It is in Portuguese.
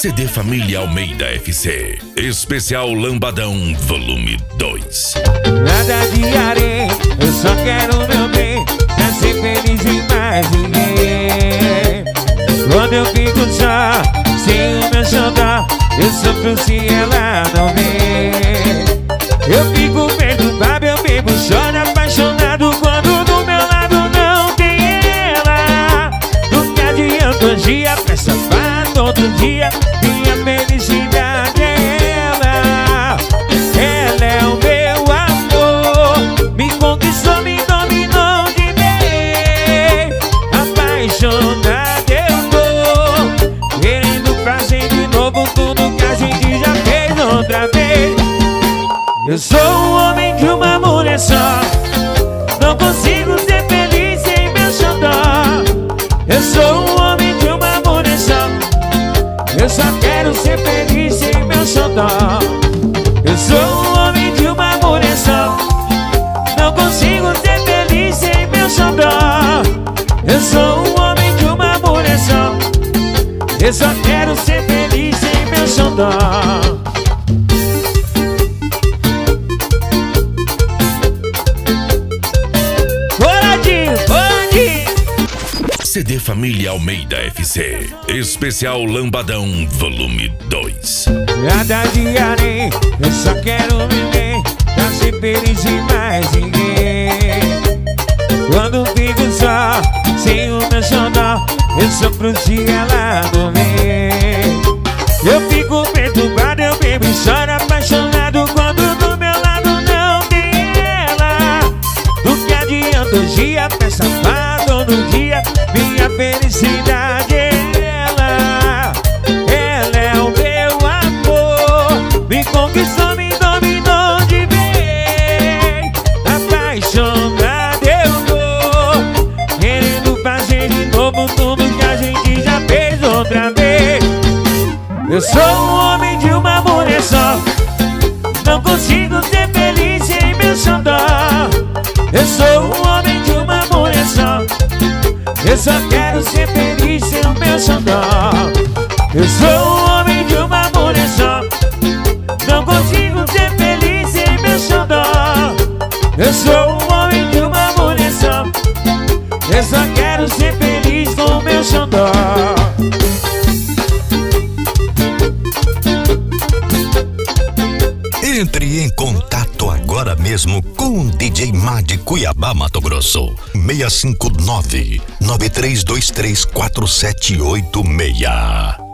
CD Família Almeida FC. Especial Lambadão, volume 2. Nada de areia, eu só quero meu bem, pra ser feliz e mais ninguém. Quando eu fico só, sem o meu xodó, eu sofro se ela não vem. Eu fico perturbado, eu bebo, choro apaixonado quando do meu lado não tem ela. Nunca adianta hoje dia, pra safar todo dia, minha felicidade é ela. Ela é o meu amor, me conquistou, me dominou de bem. Apaixonado eu tô, querendo prazer de novo, tudo que a gente já fez outra vez. Eu sou o homem de uma mulher só, não consigo ser feliz sem meu xodó. Eu sou o homem de uma mulher só, eu só quero ser feliz sem meu xodó. Eu sou o homem de uma mulher só, não consigo ser feliz sem meu xodó. Eu sou o homem de uma mulher só, eu só quero ser feliz sem meu xodó. CD Família Almeida FC. Especial Lambadão, volume 2. Nada de areia, eu só quero viver, pra ser feliz e mais ninguém. Quando fico só, sem o meu xodó, eu sofro se ela não vem. Eu fico perturbado, eu bebo e choro apaixonado quando do meu lado não tem ela. Do que adianta hoje dia, pra safar todo dia, minha felicidade é ela. Ela é o meu amor, me conquistou, me dominou de bem. Apaixonado eu tô, querendo fazer de novo tudo que a gente já fez outra vez. Eu sou o homem de uma mulher só, não consigo ser feliz sem meu xodó. Eu sou o homem de uma mulher só, eu só quero ser feliz sem o meu xodó. Eu sou o homem de uma mulher só, não consigo ser feliz sem meu xodó. Eu sou o homem de uma mulher só, eu só quero ser feliz com o meu xodó. Entre em contato agora mesmo com o DJ Mad Cuiabá, Mato Grosso. 659-9323-4786.